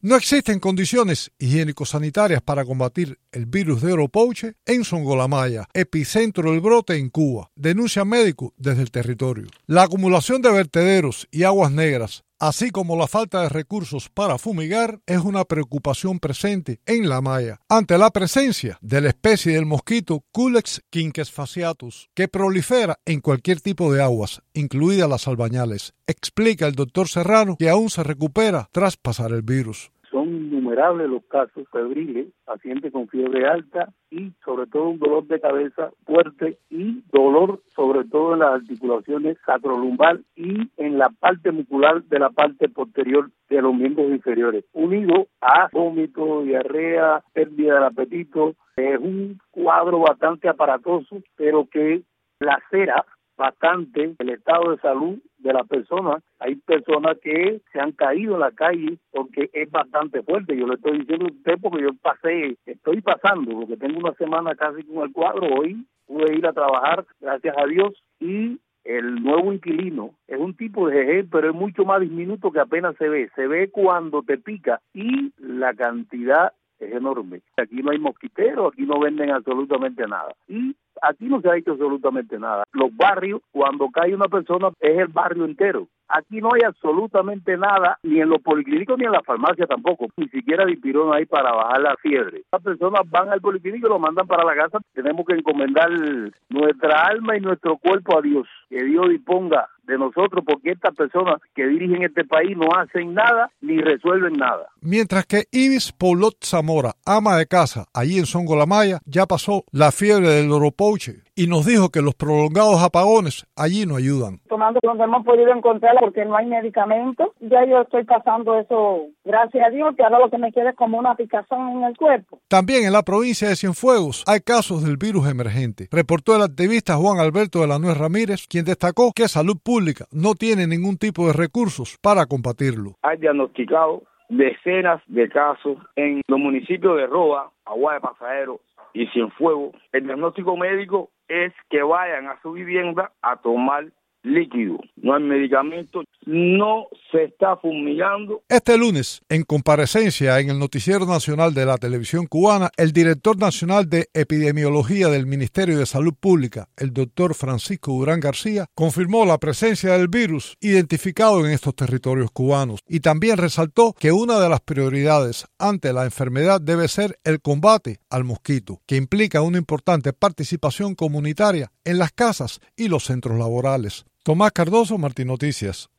No existen condiciones higiénico-sanitarias para combatir el virus de Oropouche en Songolamaya, epicentro del brote en Cuba, denuncia médico desde el territorio. La acumulación de vertederos y aguas negras, así como la falta de recursos para fumigar, es una preocupación presente en La Maya, ante la presencia de la especie del mosquito Culex quinquesfaciatus, que prolifera en cualquier tipo de aguas, incluidas las albañales, explica el doctor Serrano, que aún se recupera tras pasar el virus. Son innumerables los casos febriles, pacientes con fiebre alta y sobre todo un dolor de cabeza fuerte y dolor sobre todo en las articulaciones sacrolumbar y en la parte muscular de la parte posterior de los miembros inferiores, unido a vómito, diarrea, pérdida del apetito. Es un cuadro bastante aparatoso, pero que lacera bastante el estado de salud de la persona. Hay personas que se han caído en la calle porque es bastante fuerte. Yo le estoy diciendo a usted porque estoy pasando, porque tengo una semana casi con el cuadro. Hoy pude ir a trabajar, gracias a Dios, y el nuevo inquilino es un tipo de jeje, pero es mucho más diminuto que apenas se ve. Se ve cuando te pica y la cantidad es enorme. Aquí no hay mosquiteros, aquí no venden absolutamente nada. Y aquí no se ha hecho absolutamente nada. Los barrios, cuando cae una persona, es el barrio entero. Aquí no hay absolutamente nada, ni en los policlínicos ni en la farmacia tampoco. Ni siquiera dipirón hay para bajar la fiebre. Las personas van al policlínico y lo mandan para la casa. Tenemos que encomendar nuestra alma y nuestro cuerpo a Dios. Que Dios disponga de nosotros, porque estas personas que dirigen este país no hacen nada ni resuelven nada. Mientras que Ibis Poulot Zamora, ama de casa allí en Songolamaya, ya pasó la fiebre del Oropouche y nos dijo que los prolongados apagones allí no ayudan. Tomando lo que hemos podido encontrar porque no hay medicamentos, ya yo estoy pasando eso, gracias a Dios, que ahora lo que me queda es como una picazón en el cuerpo. También en la provincia de Cienfuegos hay casos del virus emergente. Reportó el activista Juan Alberto de la Nuez Ramírez, quien destacó que Salud Pública no tiene ningún tipo de recursos para combatirlo. Hay diagnosticado decenas de casos en los municipios de Roa, Agua de Pasajeros y Cienfuegos. El diagnóstico médico es que vayan a su vivienda a tomar líquido. No hay medicamentos, no se está fumigando. Este lunes, en comparecencia en el Noticiero Nacional de la Televisión Cubana, el director nacional de Epidemiología del Ministerio de Salud Pública, el doctor Francisco Durán García, confirmó la presencia del virus identificado en estos territorios cubanos y también resaltó que una de las prioridades ante la enfermedad debe ser el combate al mosquito, que implica una importante participación comunitaria en las casas y los centros laborales. Tomás Cardoso, Martín Noticias.